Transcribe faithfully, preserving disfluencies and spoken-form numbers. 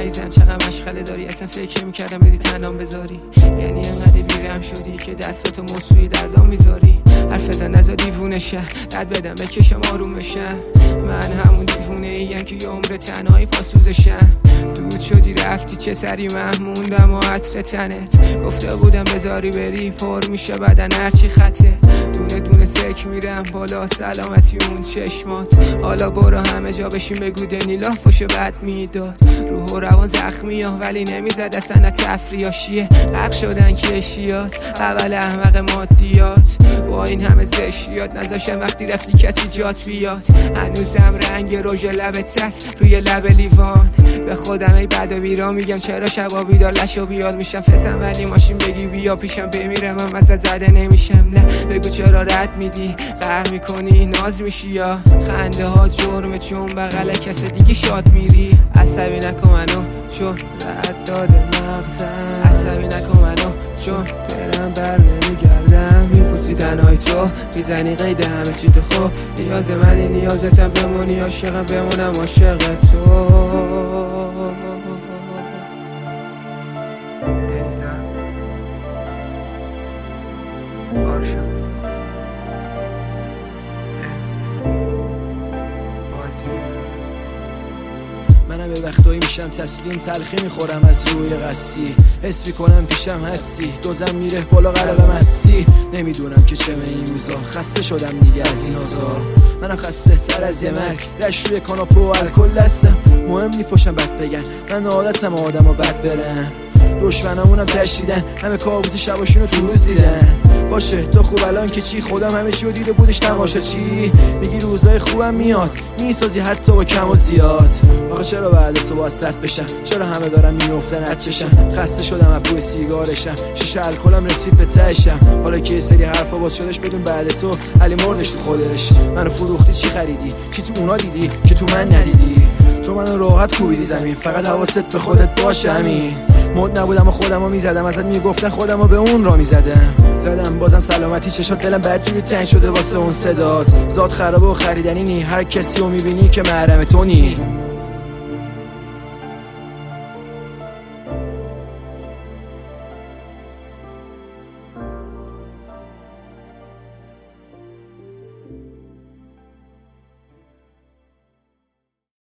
عزیزم چقدر مشغله داری، اصلا فکر میکردم بدی تنام بذاری، یعنی انقدر بیرم شدی که دستاتو موسوی دردام میذاری. حرف زن نزا دیوونه شه، رد بدم بکشم آروم بشم، من همون دیوونه ایم که یه عمر تنهایی پاسوزشم. دود شدی رفتی چه سری محموندم و عطر تنت، گفته بودم بذاری بری پر میشه بدن هرچی خطه، دونه دونه سک میرم بالا سلامتی اون چشمات. حالا برو همه جا بشین بگو دنیلا فوش بد میداد، روح و روان زخمی ها ولی نمیزد اصلا تفریاشیه، غرق شدن کشیات اول احمق مادیات، با این همه زشیات نذاشم وقتی رفتی کسی جات بیاد. هنوزم رنگ رژ لبت هست روی لب لیوان، به خودم ای بد و بیرا میگم چرا شبا بیدار لش و بیال میشم فسم ولی ماشین بگی بیا پیشم بمیرم هم ازت زده نمیشم. نه بگو چرا رد میدی قهر میکنی ناز میشی یا خنده ها جرمه چون بغل کس دیگه شاد میری. عصبی نکن منو چون رد داده مغزم، عصبی نکن منو چون برم بر نمیگردم، میپوسی تنهای تو میزنی قید همه چی تو خوب، نیاز منی نیازتم بمونی عاشقم بمونم عاشق تو. دلیلا آرشا منم به وقتایی میشم تسلیم، تلخی میخورم از روی قصی، حس میکنم پیشم هستی دوزم میره بالا قلبم هستی، نمیدونم که چه به این روزا، خسته شدم دیگه از این آزار، منم خسته تر از یه مرگ، رش روی کاناپه و الکل دستم، مهم نی پشم بد بگن من عادتم آدم و بد برن، دشمنامونم تشیدن همه کابوس شباشونو تو روز دیدن. باشه تو خوب الان که چی، خودم همه چی رو دیده بودش تماشا چی، میگی روزای خوبم میاد میسازی حتی با کم و زیاد. آخه چرا بعد تو باید سرد بشم، چرا همه دارم میافتن از چشم، خسته شدم از بوی سیگارشم، شیشه الکلم رسید به تهشم، حالا که یه سری حرفا باز شدش بدون بعد تو علی مردش تو خودش. منو فروختی چی خریدی، چی تو اونا دیدی که تو من ندیدی، تو منو راحت کوبیدی زمین، فقط حواست به خودت باشه همین. مد نبودم و خودمو میزدم ازت میگفتن خودمو به اون را میزدم، زدم بازم سلامتی چشات دلم بدجوری تنگ شده واسه اون صدات، ذات خرابه و خریدنی نی، هر کسی رو میبینی که محرم تو نی.